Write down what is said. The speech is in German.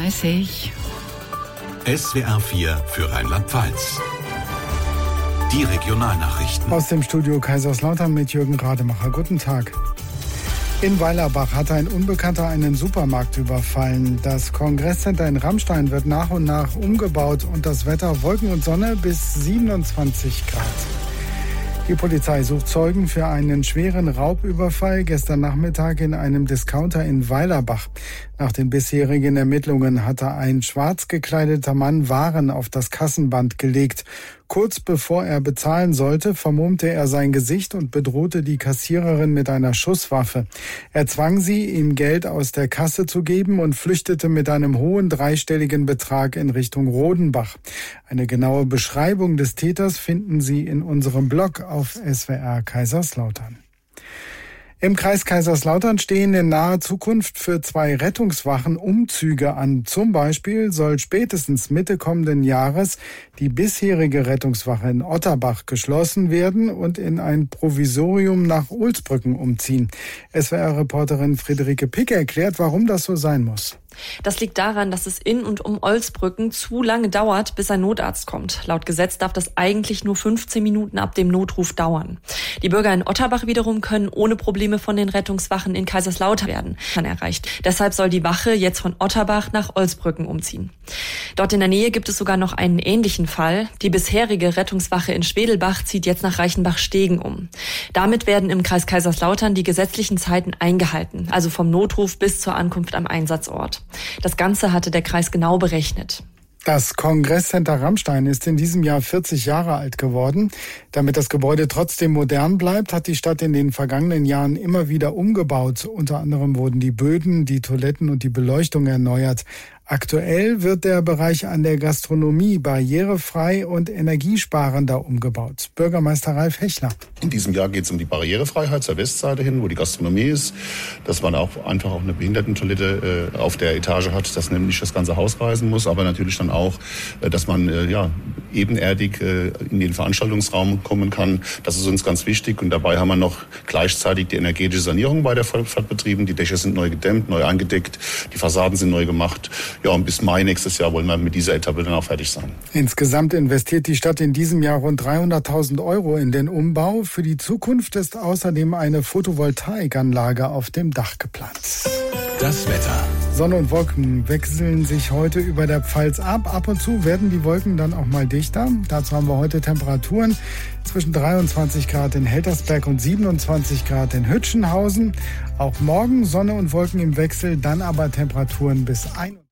7:30 Uhr. SWR 4 für Rheinland-Pfalz. Die Regionalnachrichten. Aus dem Studio Kaiserslautern mit Jürgen Rademacher. Guten Tag. In Weilerbach hat ein Unbekannter einen Supermarkt überfallen. Das Kongresscenter in Rammstein wird nach und nach umgebaut und das Wetter Wolken und Sonne bis 27 Grad. Die Polizei sucht Zeugen für einen schweren Raubüberfall gestern Nachmittag in einem Discounter in Weilerbach. Nach den bisherigen Ermittlungen hatte ein schwarz gekleideter Mann Waren auf das Kassenband gelegt. Kurz bevor er bezahlen sollte, vermummte er sein Gesicht und bedrohte die Kassiererin mit einer Schusswaffe. Er zwang sie, ihm Geld aus der Kasse zu geben und flüchtete mit einem hohen dreistelligen Betrag in Richtung Rodenbach. Eine genaue Beschreibung des Täters finden Sie in unserem Blog auf SWR Kaiserslautern. Im Kreis Kaiserslautern stehen in naher Zukunft für 2 Rettungswachen Umzüge an. Zum Beispiel soll spätestens Mitte kommenden Jahres die bisherige Rettungswache in Otterbach geschlossen werden und in ein Provisorium nach Ohlsbrücken umziehen. SWR-Reporterin Friederike Pick erklärt, warum das so sein muss. Das liegt daran, dass es in und um Ohlsbrücken zu lange dauert, bis ein Notarzt kommt. Laut Gesetz darf das eigentlich nur 15 Minuten ab dem Notruf dauern. Die Bürger in Otterbach wiederum können ohne Probleme von den Rettungswachen in Kaiserslautern werden erreicht. Deshalb soll die Wache jetzt von Otterbach nach Ohlsbrücken umziehen. Dort in der Nähe gibt es sogar noch einen ähnlichen Fall. Die bisherige Rettungswache in Schwedelbach zieht jetzt nach Reichenbach-Stegen um. Damit werden im Kreis Kaiserslautern die gesetzlichen Zeiten eingehalten, also vom Notruf bis zur Ankunft am Einsatzort. Das Ganze hatte der Kreis genau berechnet. Das Kongresscenter Rammstein ist in diesem Jahr 40 Jahre alt geworden. Damit das Gebäude trotzdem modern bleibt, hat die Stadt in den vergangenen Jahren immer wieder umgebaut. Unter anderem wurden die Böden, die Toiletten und die Beleuchtung erneuert. Aktuell wird der Bereich an der Gastronomie barrierefrei und energiesparender umgebaut. Bürgermeister Ralf Hechler. In diesem Jahr geht es um die Barrierefreiheit zur Westseite hin, wo die Gastronomie ist. Dass man auch einfach eine Behindertentoilette auf der Etage hat, dass nämlich das ganze Haus reisen muss. Aber natürlich dann auch, dass man ebenerdig in den Veranstaltungsraum kommen kann. Das ist uns ganz wichtig. Und dabei haben wir noch gleichzeitig die energetische Sanierung bei der Volksstadt betrieben. Die Dächer sind neu gedämmt, neu eingedeckt. Die Fassaden sind neu gemacht. Ja, und bis Mai nächstes Jahr wollen wir mit dieser Etappe dann auch fertig sein. Insgesamt investiert die Stadt in diesem Jahr rund 300.000 Euro in den Umbau. Für die Zukunft ist außerdem eine Photovoltaikanlage auf dem Dach geplant. Das Wetter. Sonne und Wolken wechseln sich heute über der Pfalz ab. Ab und zu werden die Wolken dann auch mal dichter. Dazu haben wir heute Temperaturen zwischen 23 Grad in Heltersberg und 27 Grad in Hütchenhausen. Auch morgen Sonne und Wolken im Wechsel, dann aber Temperaturen bis 1.